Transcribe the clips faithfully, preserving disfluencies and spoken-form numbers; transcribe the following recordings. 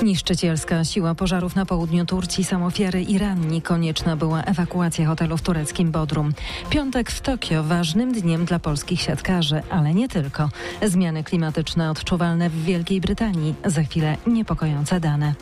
Niszczycielska siła pożarów na południu Turcji, są ofiary i ranni. Konieczna była ewakuacja hotelu w tureckim Bodrum. Piątek w Tokio ważnym dniem dla polskich siatkarzy, ale nie tylko. Zmiany klimatyczne odczuwalne w Wielkiej Brytanii. Za chwilę niepokojące dane.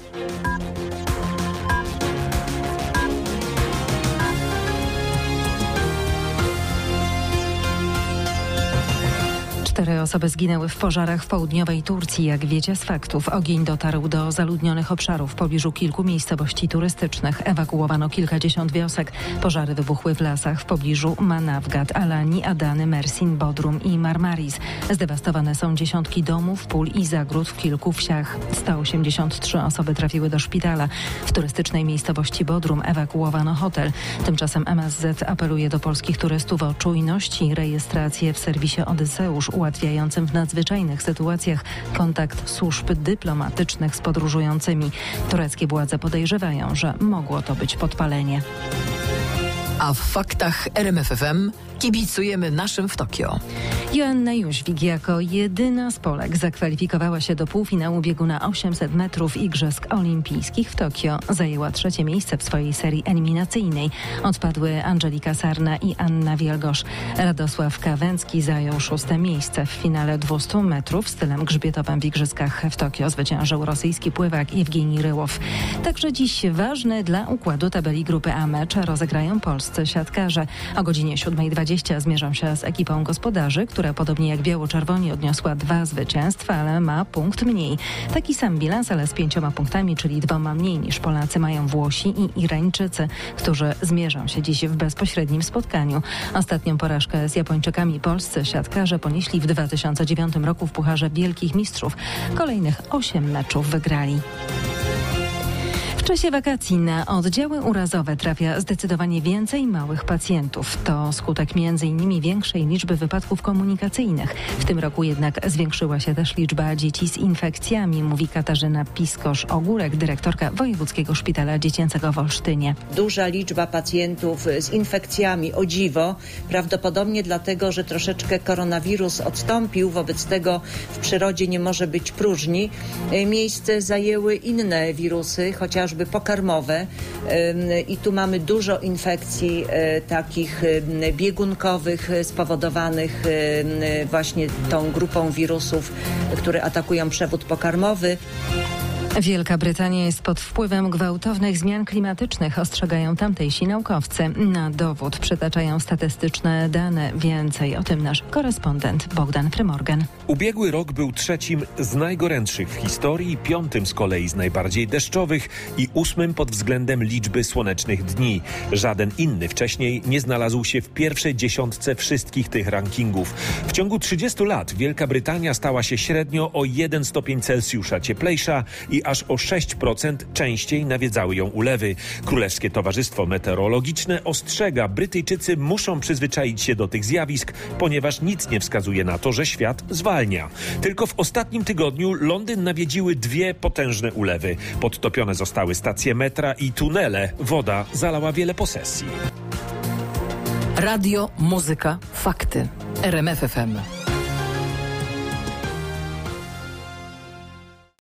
Cztery osoby zginęły w pożarach w południowej Turcji. Jak wiecie z faktów, ogień dotarł do zaludnionych obszarów w pobliżu kilku miejscowości turystycznych. Ewakuowano kilkadziesiąt wiosek. Pożary wybuchły w lasach w pobliżu Manavgat, Alani, Adany, Mersin, Bodrum i Marmaris. Zdewastowane są dziesiątki domów, pól i zagród w kilku wsiach. sto osiemdziesiąt trzy osoby trafiły do szpitala. W turystycznej miejscowości Bodrum ewakuowano hotel. Tymczasem M S Z apeluje do polskich turystów o czujność i rejestrację w serwisie Odyseusz, ułatwiającym w nadzwyczajnych sytuacjach kontakt służb dyplomatycznych z podróżującymi. Tureckie władze podejrzewają, że mogło to być podpalenie. A w faktach R M F F M kibicujemy naszym w Tokio. Joanna Jóźwik jako jedyna z Polek zakwalifikowała się do półfinału biegu na osiemset metrów Igrzysk Olimpijskich w Tokio. Zajęła trzecie miejsce w swojej serii eliminacyjnej. Odpadły Angelika Sarna i Anna Wielgosz. Radosław Kawęcki zajął szóste miejsce. W finale dwustu metrów stylem grzbietowym w Igrzyskach w Tokio zwyciężył rosyjski pływak Jewgenij Ryłow. Także dziś ważny dla układu tabeli grupy A mecz rozegrają polscy siatkarze. O godzinie siódma dwadzieścia zmierzą się z ekipą gospodarzy, która podobnie jak biało-czerwoni odniosła dwa zwycięstwa, ale ma punkt mniej. Taki sam bilans, ale z pięcioma punktami, czyli dwoma mniej niż Polacy, mają Włosi i Irańczycy, którzy zmierzą się dziś w bezpośrednim spotkaniu. Ostatnią porażkę z Japończykami polscy siatkarze ponieśli w dwa tysiące dziewiątym roku w Pucharze Wielkich Mistrzów. Kolejnych osiem meczów wygrali. W czasie wakacji na oddziały urazowe trafia zdecydowanie więcej małych pacjentów. To skutek między innymi większej liczby wypadków komunikacyjnych. W tym roku jednak zwiększyła się też liczba dzieci z infekcjami, mówi Katarzyna Piskosz-Ogórek, dyrektorka Wojewódzkiego Szpitala Dziecięcego w Olsztynie. Duża liczba pacjentów z infekcjami, o dziwo, prawdopodobnie dlatego, że troszeczkę koronawirus odstąpił, wobec tego w przyrodzie nie może być próżni. Miejsce zajęły inne wirusy, chociażby pokarmowe i tu mamy dużo infekcji takich biegunkowych spowodowanych właśnie tą grupą wirusów, które atakują przewód pokarmowy. Wielka Brytania jest pod wpływem gwałtownych zmian klimatycznych, ostrzegają tamtejsi naukowcy. Na dowód przytaczają statystyczne dane. Więcej o tym nasz korespondent Bogdan Frymorgan. Ubiegły rok był trzecim z najgorętszych w historii, piątym z kolei z najbardziej deszczowych i ósmym pod względem liczby słonecznych dni. Żaden inny wcześniej nie znalazł się w pierwszej dziesiątce wszystkich tych rankingów. W ciągu trzydziestu lat Wielka Brytania stała się średnio o jeden stopień Celsjusza cieplejsza i aż o sześć procent częściej nawiedzały ją ulewy. Królewskie Towarzystwo Meteorologiczne ostrzega, Brytyjczycy muszą przyzwyczaić się do tych zjawisk, ponieważ nic nie wskazuje na to, że świat zwalnia. Tylko w ostatnim tygodniu Londyn nawiedziły dwie potężne ulewy. Podtopione zostały stacje metra i tunele. Woda zalała wiele posesji. Radio, muzyka, fakty. R M F F M.